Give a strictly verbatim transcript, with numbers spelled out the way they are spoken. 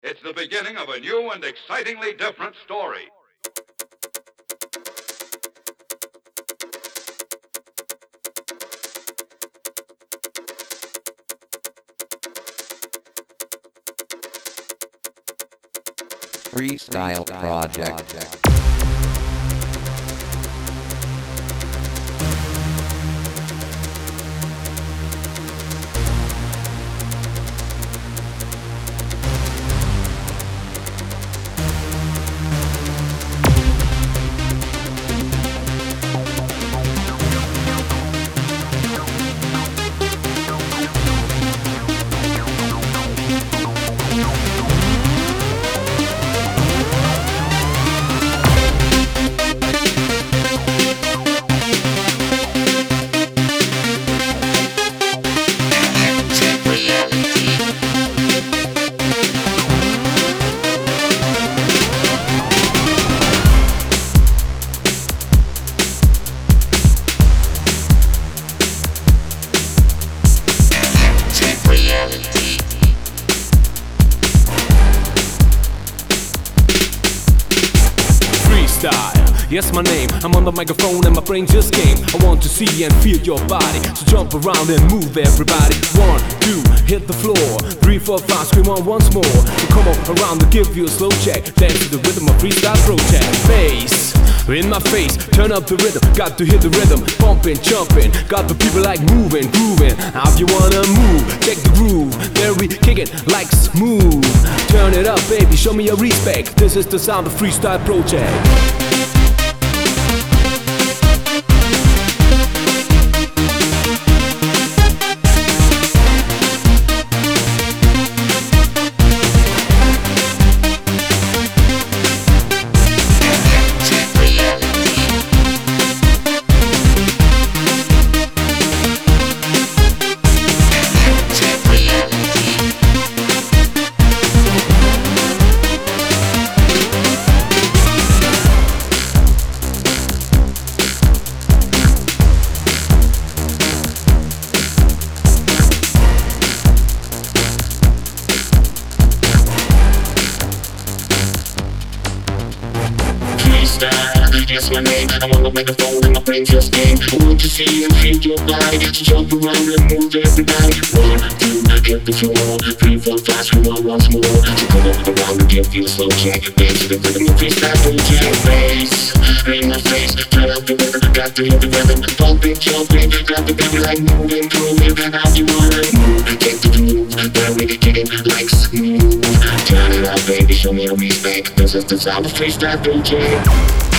It's the beginning of a new and excitingly different story. Freestyle Project. Yes, my name, I'm on the microphone and my brain just came. I want to see and feel your body, so jump around and move everybody. One, two, hit the floor. Three, four, five, scream on once more. So come on around to give you a slow check. Dance to the rhythm of Freestyle Project. Bass in my face, turn up the rhythm. Got to hit the rhythm, pumping, jumping. Got the people like moving, grooving. How you wanna move? Check the groove. There we kick it like smooth. Turn it up, baby, show me your respect. This is the sound of Freestyle Project. That's my name, I'm on the microphone and my brain just came. I want to see and feel your body, to jump around and move everybody. One, two, hit the floor. Three, four, five, scream on once more. So come on around and give you a slow check. Dance to the rhythm of Freestyle Project. Bass in my face, turn up the rhythm. I got to hit the rhythm, pumping, jumping. Got the people like moving, grooving. And how you wanna move, take the groove. There we kick it like smooth. Turn it up, baby, show me the respect. This is the sound of Freestyle Project.